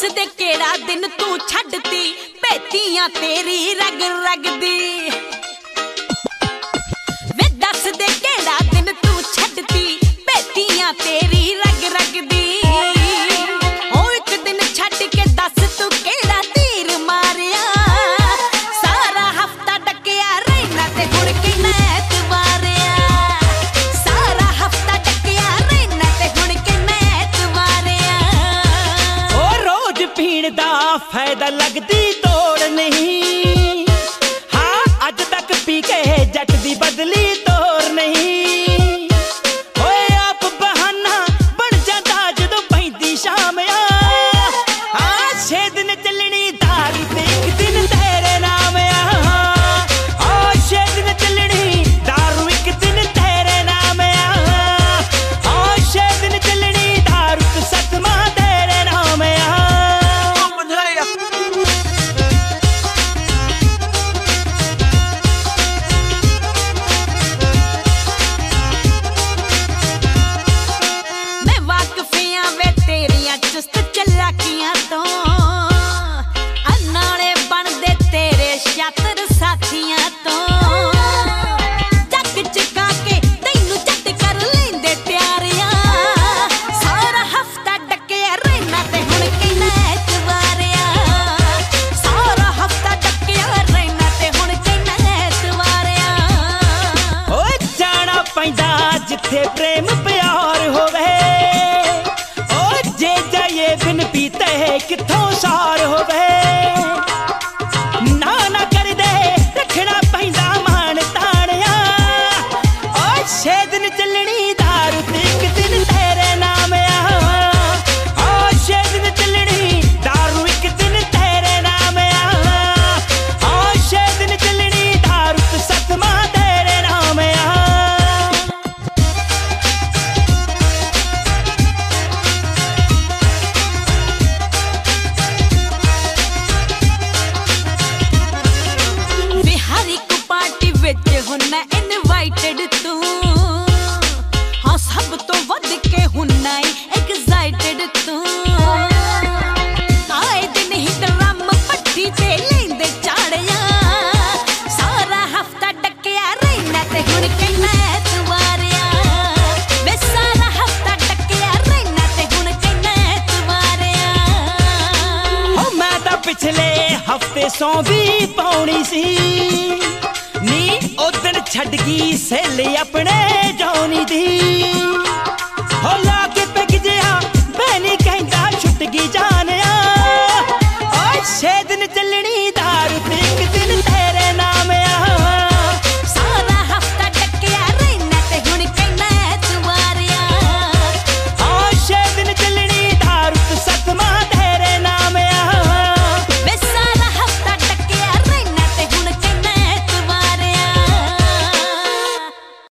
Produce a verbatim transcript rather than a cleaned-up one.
दे केड़ा दिन तू छड्डती भेतियां तेरी रग रग दी वे दस दे केड़ा दिन तू छड्डती भेतियां तेरी रग रग दी ओ एक दिन छड्ड के दस तू केड़ा तीर मारिया सारा हफ्ता डकिया रहना ते हुण किन्ना एतवारिया सारा हफ्ता डकिया रहना ते हुण किन्ना एतवारिया ओ रोज पीण दा फायदा लगदी तोड़ नहीं हाँ अज तक पी के जट दी बदली तोड़ नहीं होए आप बहाना बन जांदा जदों पैंदी शाम आ हाँ छे दिन चलनी दारू ते एक दिन तेरे नाम आ हाँ छे दिन चलनी दारू एक दिन तेरे नाम आ हाँ छे दिन चलनी दारू ते सतमा तेरे नाम आ मैं वाकफियां वे तेरियां चुस्त चलाकियां तो अनाले बनदे तेरे शातर साथियां तो जग चुका के तैनू जट कर लेंदे प्यारियां सारा हफ्ता डकिया रहना ते हुण किन्ना एतवारिया सारा हफ्ता डकिया रहना ते हुण किन्ना एतवारिया ओ जाना पैंदा जिथे प्रेम प्यार होवे ओ जे जाए बिन पीते किथों सार होवे ना ना कर दे रखना पैंदा मान ताणिया ओ छे दिन चलनी दारू ते एक दिन तेरे नाम आ ओ छे दिन चलनी दारू एक दिन तेरे नाम आ ओ छे दिन चलनी दारू ते सतमा तेरे नाम आ बिहारी को पार्टी विच हुन्ना इनवाइटेड तू हाँ सब तो वध के हुन्ना एक्साइटेड तू आए दिन ही ड्रम पट्टी ते लेंदे चाड़िया सारा हफ्ता डकिया रहना ते हुण किन्ना एतवारिया वे सारा हफ्ता डकिया रहना ते हुण किन्ना एतवारिया ओ मैं तां पिछले हफ्ते सौ भी पाउणी सी नी उदण छड्ड गई सहेली अपने जौनी दी हो ला के पिक जिहा मैं नहीं कहंदा छुट गई जा